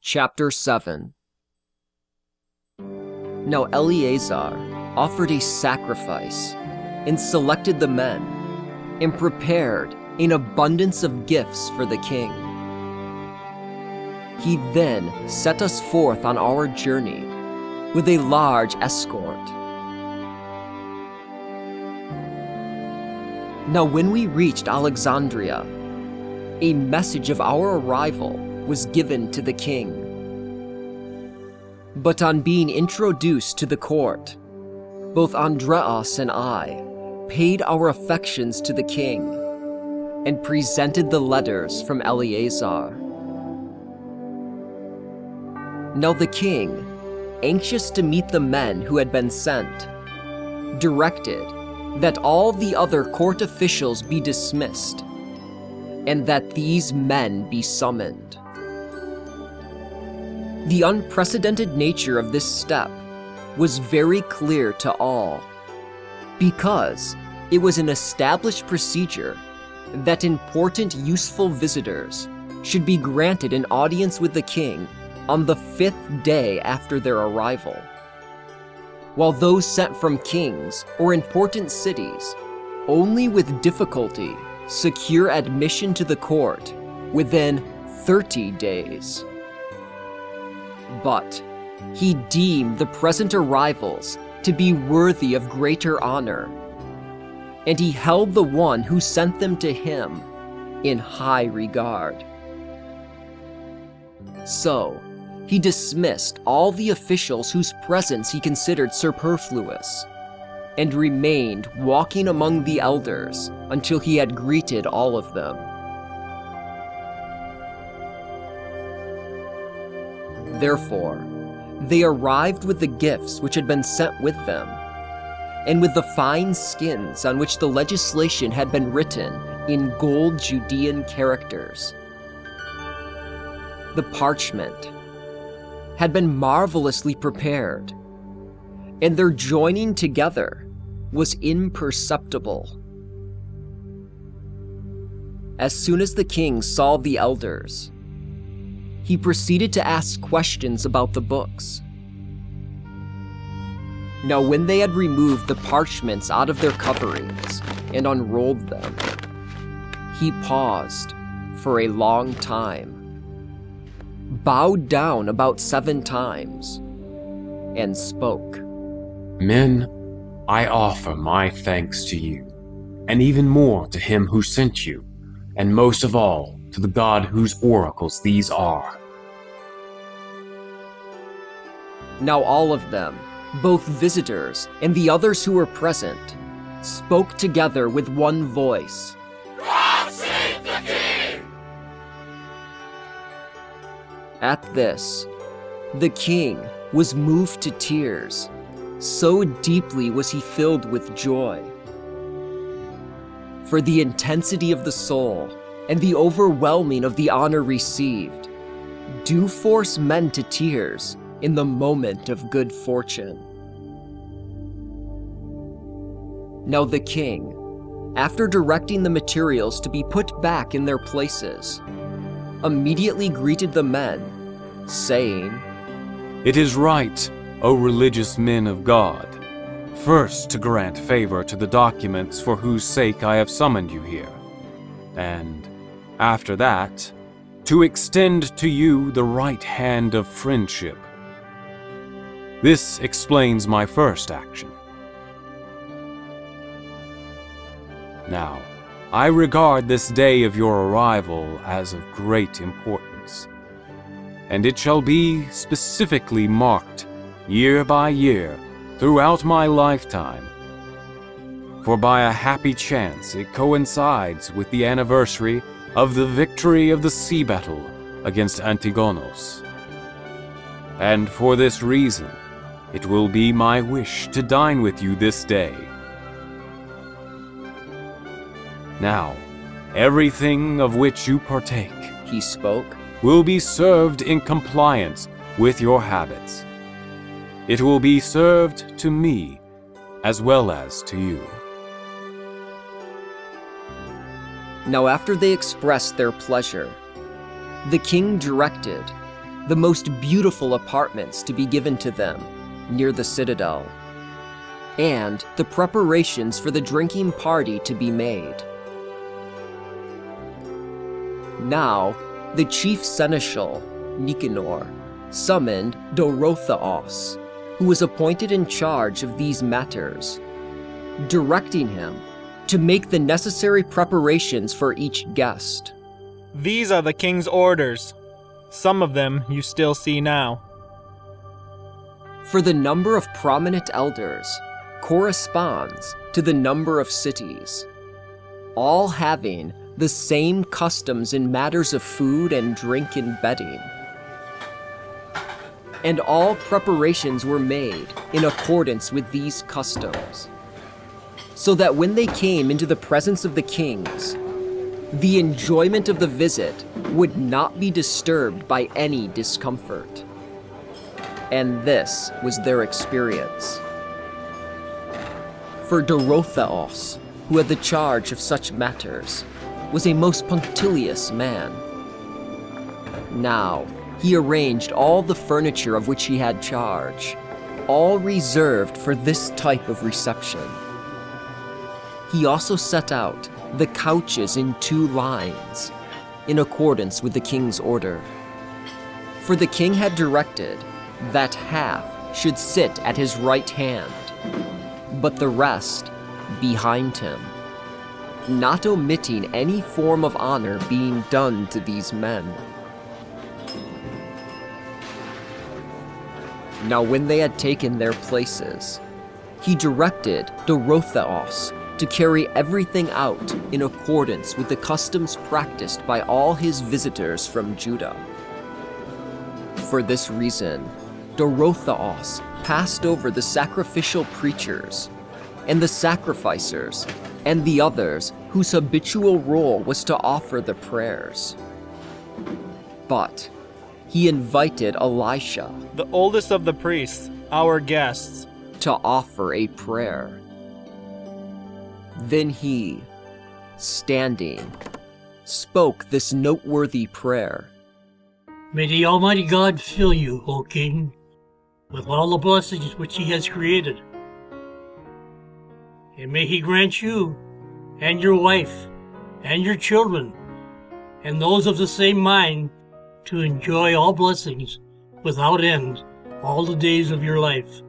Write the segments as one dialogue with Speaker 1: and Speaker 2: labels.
Speaker 1: Chapter 7. Now Eleazar offered a sacrifice, and selected the men, and prepared an abundance of gifts for the king. He then set us forth on our journey with a large escort. Now when we reached Alexandria, a message of our arrival was given to the king. But on being introduced to the court, both Andreas and I paid our affections to the king and presented the letters from Eleazar. Now the king, anxious to meet the men who had been sent, directed that all the other court officials be dismissed and that these men be summoned. The unprecedented nature of this step was very clear to all, because it was an established procedure that important useful visitors should be granted an audience with the king on the 5th day after their arrival, while those sent from kings or important cities only with difficulty secure admission to the court within 30 days. But he deemed the present arrivals to be worthy of greater honor, and he held the one who sent them to him in high regard. So he dismissed all the officials whose presence he considered superfluous, and remained walking among the elders until he had greeted all of them. Therefore, they arrived with the gifts which had been sent with them, and with the fine skins on which the legislation had been written in gold Judean characters. The parchment had been marvelously prepared, and their joining together was imperceptible. As soon as the king saw the elders, he proceeded to ask questions about the books. Now when they had removed the parchments out of their coverings and unrolled them, he paused for a long time, bowed down about 7 times, and spoke.
Speaker 2: Men, I offer my thanks to you, and even more to him who sent you, and most of all to the God whose oracles these are.
Speaker 1: Now all of them, both visitors and the others who were present, spoke together with one voice.
Speaker 3: God save the king!
Speaker 1: At this, the king was moved to tears, so deeply was he filled with joy. For the intensity of the soul and the overwhelming of the honor received do force men to tears in the moment of good fortune. Now the king, after directing the materials to be put back in their places, immediately greeted the men, saying,
Speaker 4: It is right, O religious men of God, first to grant favor to the documents for whose sake I have summoned you here, and after that, to extend to you the right hand of friendship. This explains my first action. Now, I regard this day of your arrival as of great importance, and it shall be specifically marked year by year throughout my lifetime. For by a happy chance it coincides with the anniversary of the victory of the sea battle against Antigonos. And for this reason, it will be my wish to dine with you this day. Now, everything of which you partake,
Speaker 1: he spoke,
Speaker 4: will be served in compliance with your habits. It will be served to me as well as to you.
Speaker 1: Now after they expressed their pleasure, the king directed the most beautiful apartments to be given to them near the citadel, and the preparations for the drinking party to be made. Now, the chief seneschal, Nicanor, summoned Dorotheos, who was appointed in charge of these matters, directing him to make the necessary preparations for each guest.
Speaker 5: These are the king's orders. Some of them you still see now.
Speaker 1: For the number of prominent elders corresponds to the number of cities, all having the same customs in matters of food and drink and bedding. And all preparations were made in accordance with these customs, so that when they came into the presence of the kings, the enjoyment of the visit would not be disturbed by any discomfort. And this was their experience. For Dorotheos, who had the charge of such matters, was a most punctilious man. Now, he arranged all the furniture of which he had charge, all reserved for this type of reception. He also set out the couches in 2 lines, in accordance with the king's order. For the king had directed that half should sit at his right hand, but the rest behind him, not omitting any form of honor being done to these men. Now when they had taken their places, he directed Dorotheos to carry everything out in accordance with the customs practiced by all his visitors from Judah. For this reason, Dorotheos passed over the sacrificial preachers and the sacrificers and the others whose habitual role was to offer the prayers. But he invited Elisha,
Speaker 5: The oldest of the priests, our guests,
Speaker 1: to offer a prayer. Then he, standing, spoke this noteworthy prayer.
Speaker 6: May the Almighty God fill you, O King, with all the blessings which He has created. And may He grant you, and your wife, and your children, and those of the same mind, to enjoy all blessings without end all the days of your life.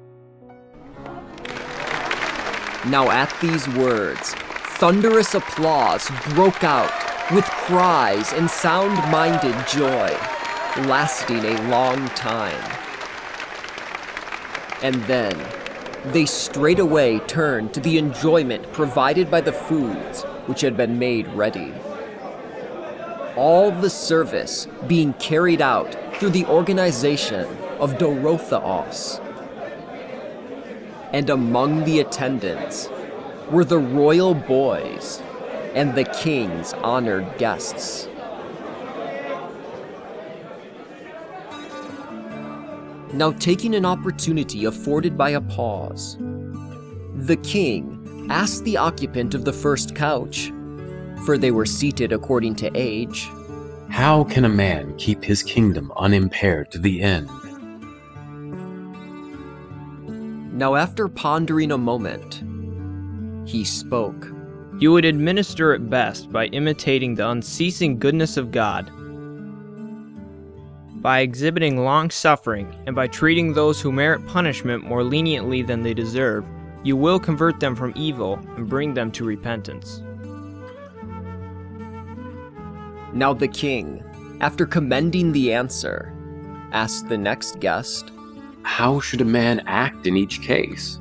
Speaker 1: Now at these words, thunderous applause broke out with cries and sound-minded joy, lasting a long time. And then, they straightway turned to the enjoyment provided by the foods which had been made ready. All the service being carried out through the organization of Dorotheos. And among the attendants were the royal boys and the king's honored guests. Now taking an opportunity afforded by a pause, the king asked the occupant of the first couch, for they were seated according to age,
Speaker 2: How can a man keep his kingdom unimpaired to the end?
Speaker 1: Now after pondering a moment, he spoke.
Speaker 7: You would administer it best by imitating the unceasing goodness of God, by exhibiting long-suffering, and by treating those who merit punishment more leniently than they deserve. You will convert them from evil and bring them to repentance.
Speaker 1: Now the king, after commending the answer, asked the next guest,
Speaker 2: How should a man act in each case?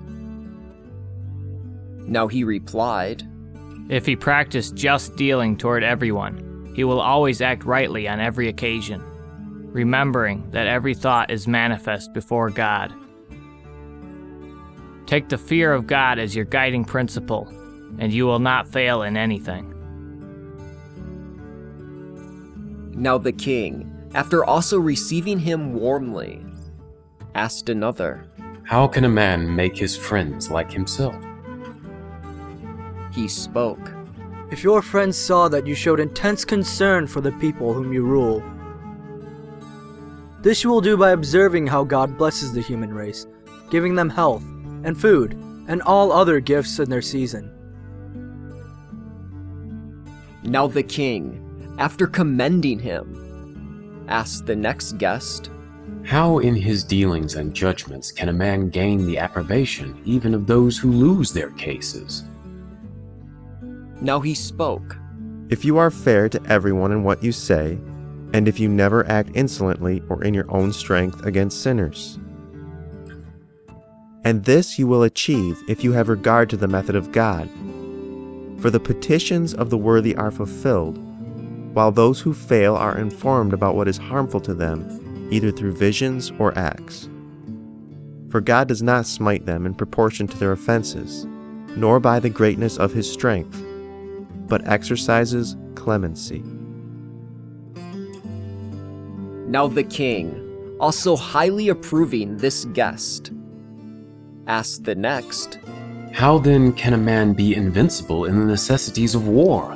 Speaker 1: Now he replied,
Speaker 8: If he practiced just dealing toward everyone, he will always act rightly on every occasion, remembering that every thought is manifest before God. Take the fear of God as your guiding principle, and you will not fail in anything.
Speaker 1: Now the king, after also receiving him warmly, asked another.
Speaker 2: How can a man make his friends like himself?
Speaker 1: He spoke.
Speaker 9: If your friends saw that you showed intense concern for the people whom you rule, This you will do by observing how God blesses the human race, giving them health and food and all other gifts in their season.
Speaker 1: Now the king, after commending him, asked the next guest,
Speaker 2: How in his dealings and judgments can a man gain the approbation even of those who lose their cases?
Speaker 1: Now he spoke.
Speaker 10: If you are fair to everyone in what you say, and if you never act insolently or in your own strength against sinners. And this you will achieve if you have regard to the method of God. For the petitions of the worthy are fulfilled, while those who fail are informed about what is harmful to them, either through visions or acts. For God does not smite them in proportion to their offenses, nor by the greatness of his strength, but exercises clemency.
Speaker 1: Now the king, also highly approving this guest, asked the next,
Speaker 2: How then can a man be invincible in the necessities of war?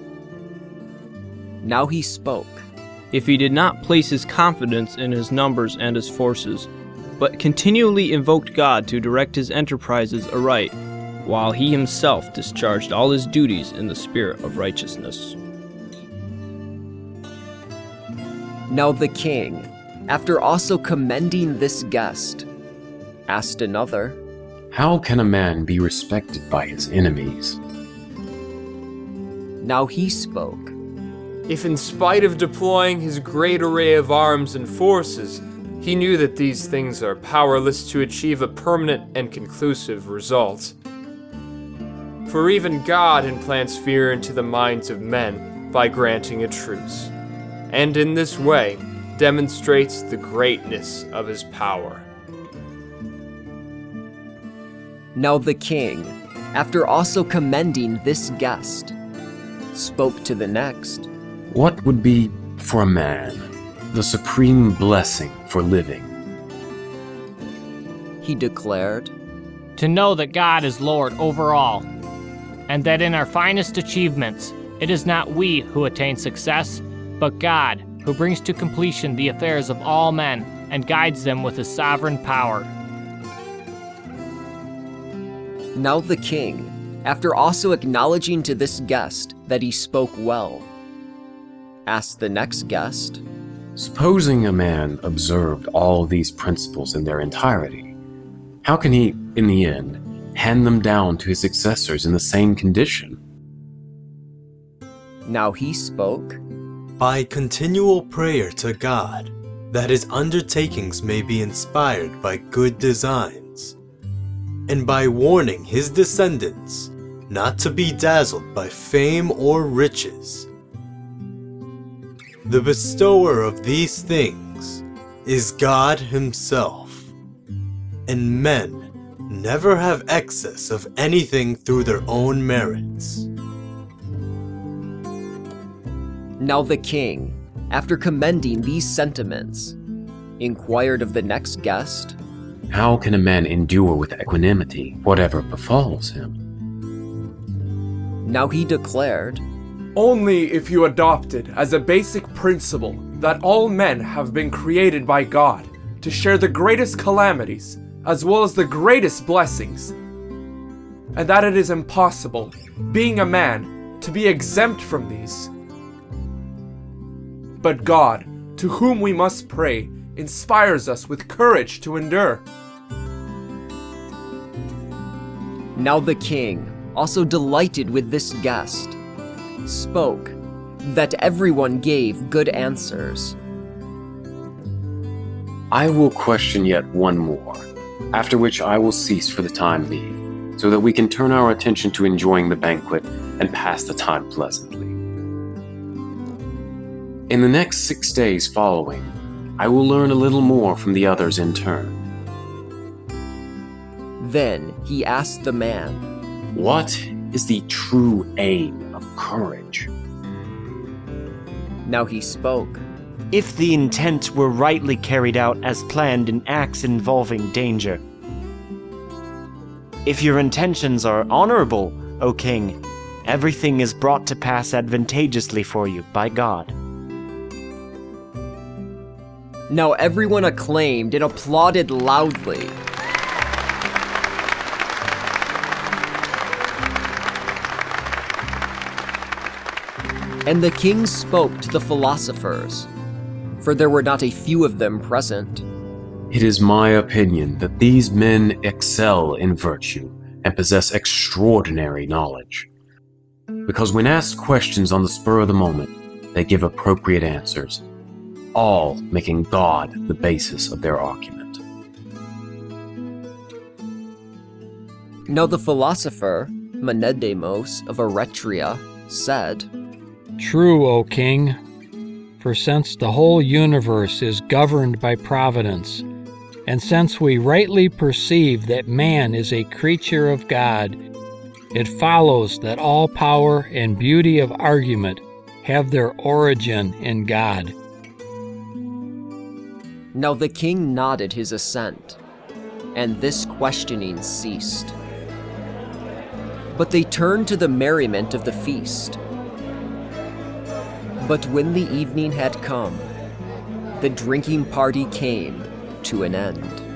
Speaker 1: Now he spoke.
Speaker 7: If he did not place his confidence in his numbers and his forces, but continually invoked God to direct his enterprises aright, while he himself discharged all his duties in the spirit of righteousness.
Speaker 1: Now the king, after also commending this guest, asked another,
Speaker 2: How can a man be respected by his enemies?
Speaker 1: Now he spoke.
Speaker 11: If in spite of deploying his great array of arms and forces, he knew that these things are powerless to achieve a permanent and conclusive result. For even God implants fear into the minds of men by granting a truce, and in this way demonstrates the greatness of his power.
Speaker 1: Now the king, after also commending this guest, spoke to the next.
Speaker 2: What would be, for a man, the supreme blessing for living?
Speaker 1: He declared,
Speaker 8: To know that God is Lord over all, and that in our finest achievements, it is not we who attain success, but God, who brings to completion the affairs of all men and guides them with his sovereign power.
Speaker 1: Now the king, after also acknowledging to this guest that he spoke well, asked the next guest,
Speaker 2: Supposing a man observed all these principles in their entirety, how can he, in the end, hand them down to his successors in the same condition?
Speaker 1: Now he spoke.
Speaker 12: By continual prayer to God, that his undertakings may be inspired by good designs, and by warning his descendants not to be dazzled by fame or riches. The bestower of these things is God himself, and men never have excess of anything through their own merits.
Speaker 1: Now the king, after commending these sentiments, inquired of the next guest,
Speaker 2: How can a man endure with equanimity whatever befalls him?
Speaker 1: Now he declared,
Speaker 13: Only if you adopted as a basic principle that all men have been created by God to share the greatest calamities as well as the greatest blessings, and that it is impossible, being a man, to be exempt from these. But God, to whom we must pray, inspires us with courage to endure.
Speaker 1: Now the king, also delighted with this guest, spoke, that everyone gave good answers.
Speaker 2: I will question yet one more, after which I will cease for the time being, so that we can turn our attention to enjoying the banquet and pass the time pleasantly. In the next 6 days following, I will learn a little more from the others in turn.
Speaker 1: Then he asked the man,
Speaker 2: What is the true aim of courage?
Speaker 1: Now he spoke.
Speaker 14: If the intent were rightly carried out as planned in acts involving danger. If your intentions are honorable, O king, everything is brought to pass advantageously for you by God.
Speaker 1: Now everyone acclaimed and applauded loudly. And the king spoke to the philosophers, for there were not a few of them present.
Speaker 2: It is my opinion that these men excel in virtue and possess extraordinary knowledge. Because when asked questions on the spur of the moment, they give appropriate answers, all making God the basis of their argument.
Speaker 1: Now the philosopher, Menedemos of Eretria, said,
Speaker 15: "True, O king, for since the whole universe is governed by providence, and since we rightly perceive that man is a creature of God, it follows that all power and beauty of argument have their origin in God."
Speaker 1: Now the king nodded his assent, and this questioning ceased. But they turned to the merriment of the feast. But when the evening had come, the drinking party came to an end.